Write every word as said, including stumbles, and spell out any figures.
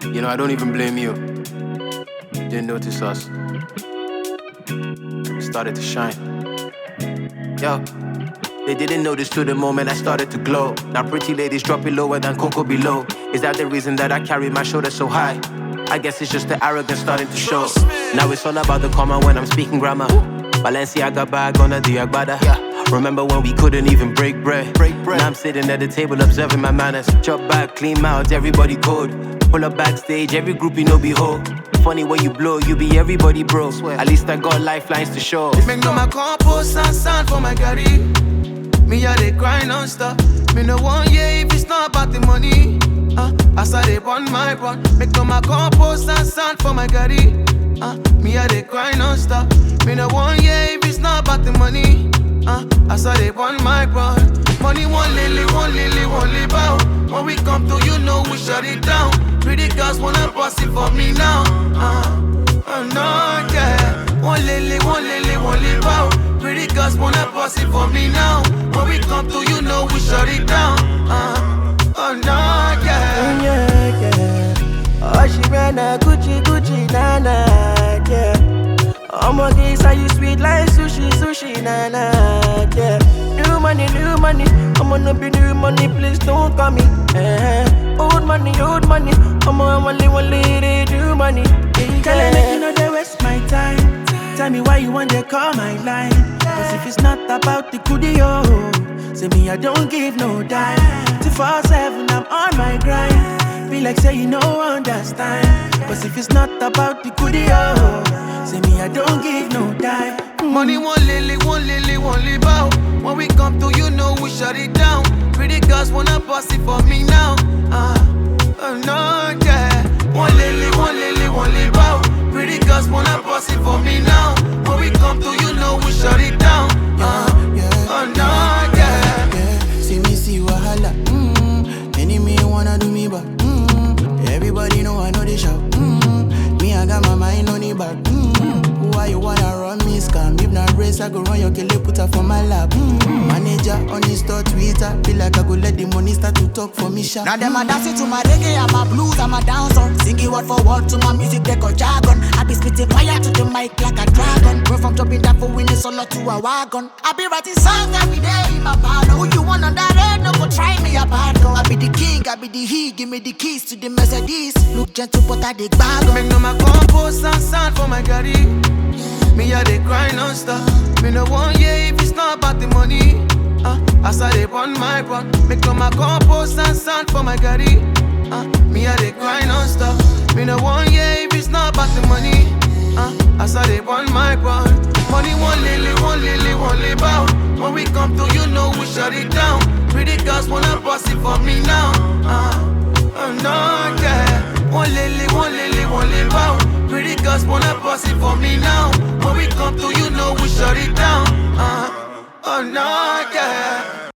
You know, I don't even blame you. Didn't notice us. Started to shine. Yo, they didn't notice till the moment I started to glow. Now pretty ladies drop it lower than Coco below. Is that the reason that I carry my shoulders so high? I guess it's just the arrogance starting to show. Now it's all about the comma when I'm speaking grammar. Balenciaga bag on a Diagbada. Yeah. Remember when we couldn't even break bread? break bread? Now I'm sitting at the table observing my manners. Chop back, clean mouth, everybody cold. Pull up backstage, every group you know behold. Funny when you blow, you be everybody bro. At least I got lifelines to show. Make no my compost and sand for my Gary. Me a they cry non-stop. Me no one yeah if it's not about the money. Uh, I started run my run. Make no my compost and sand for my Gary. Uh, me a they cry non-stop. Me no one yeah if it's not about the money. Uh, I started run my run. Money one lily, one lily, one lily bow. When we come to you know we shut it down. Pretty girls wanna bust it for me now. Uh, oh no, yeah. One lily, one lily, one lily bow. Pretty girls wanna bust it for me now. When we come to you know we shut it down. Uh, oh no, yeah. Yeah, yeah. Oh, she ran a Gucci, Gucci, nana, yeah. Oh my days, are you sweet like sushi, sushi, nana, yeah. New money, new money, I'm gonna be new money, please don't call me. Eh, old money, old money, I'm gonna only one lady, new money. Yeah. Tell me, make you know they waste my time. Tell me why you want to call my line. Cause if it's not about the goodie, oh, say me I don't give no dime. two four seven, I'm on my grind. Be like say you know understand. Cause if it's not about the goodie, oh, say me I don't give no dime. Mm. Money one lily, one lily, one lily bow. When we come to you know we shut it down. Pretty girls wanna bust it for me now. Uh, oh no, yeah. One lily, one lily, one lily bow. Pretty girls wanna bust it for me now. When we come to you know we shut it down. Uh, oh no, yeah. Yeah, see me see wahala. Mm-hmm. Many me wanna do me back. Mm-hmm. Everybody know I know they shout. Mm-hmm. Me I got my mind on it back. Mm-hmm. Why you wanna run me scam? If not race, I go run your killer, put her for my lap. Mm-hmm. Manager on his store, Twitter. Feel like I go let the money start to talk for me sharp. Now them a dancing to my reggae and my blues and my dancer. Singing word for word to my music, they go jargon. I be spitting fire to the mic like a dragon. Go from jumping that for winning solo to a wagon. I be writing songs every day in my band. Who you want on that head? No go try me a bad girl. I be the king, I be the he. Give me the keys to the Mercedes. Look gentle but I dig bag. Make no my compost and sand for my Gary. Me a they cry non-stop. Me no one yeah if it's not about the money. Uh, I started run my run. Make no my compost and sand for my Gary. Uh, me a they cry non-stop. Me no one yeah if it's not about the money. Uh, I started run my run. Money one lily, one lily, one lily bow. When we come to you know we shut it down. Pretty girls wanna bust it for me now. Uh, oh no, yeah. One lily, one lily, one lily bow. Pretty girls wanna bust it for me now. When we come to you know we shut it down. Uh, oh no, yeah.